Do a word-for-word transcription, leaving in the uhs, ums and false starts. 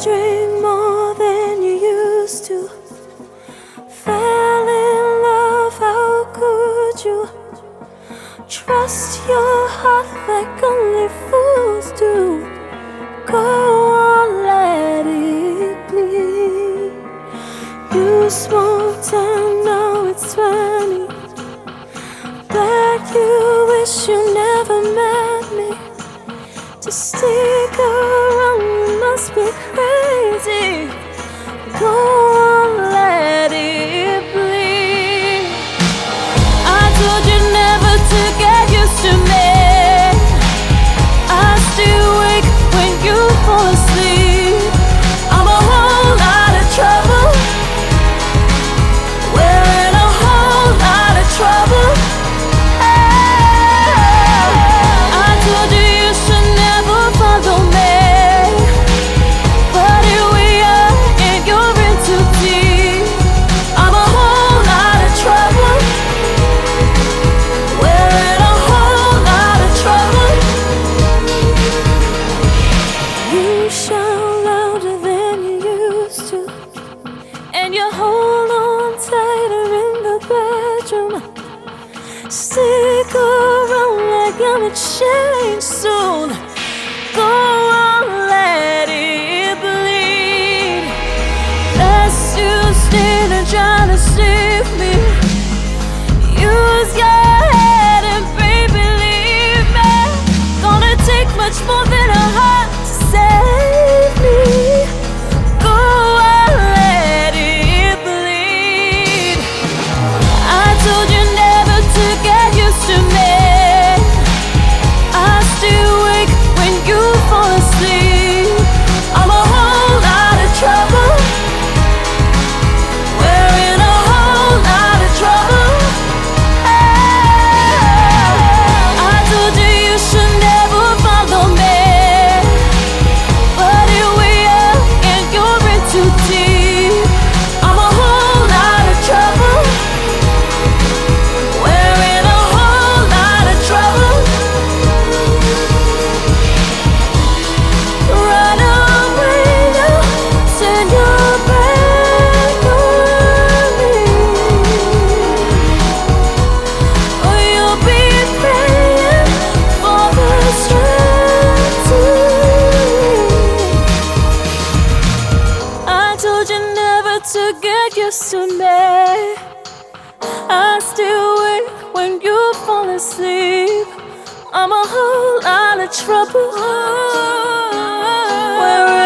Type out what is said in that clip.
drink more than you used to. Fell in love, how could you? Trust your heart like only fools do. Go on, let it bleed. You smoked and now it's twenty. That you wish you never met me. To stick around, you must be crazy. Go on, let it bleed. I told you never to get used to me. I stay awake when you fall asleep. I'm a whole lot of trouble. We're in a whole lot of trouble. I told you you should never follow me, but here we are and you're in too deep. I'm a whole lot of trouble. We're in a whole lot of trouble. You shout louder than you used to, and you hold on tighter in the bedroom. Stick around like I'm a change soon. Go on, let it bleed. Lest you stand and try to save me. Use your head and baby leave me. Gonna take much more than a heart to save me. Go on, let it bleed. I told you never to get used to me. I stay awake when you fall asleep. I'm a whole lot of trouble. We're in a whole lot of trouble. I told you you should never follow me, but here we are and you're in too deep. I'm a whole lot of trouble. We're in a whole lot of trouble. Run away now, turn your back on me, or you'll be paying for the strength to leave. I told you never to get used to me. I stay awake when you fall asleep. I'm a whole lot of trouble. We're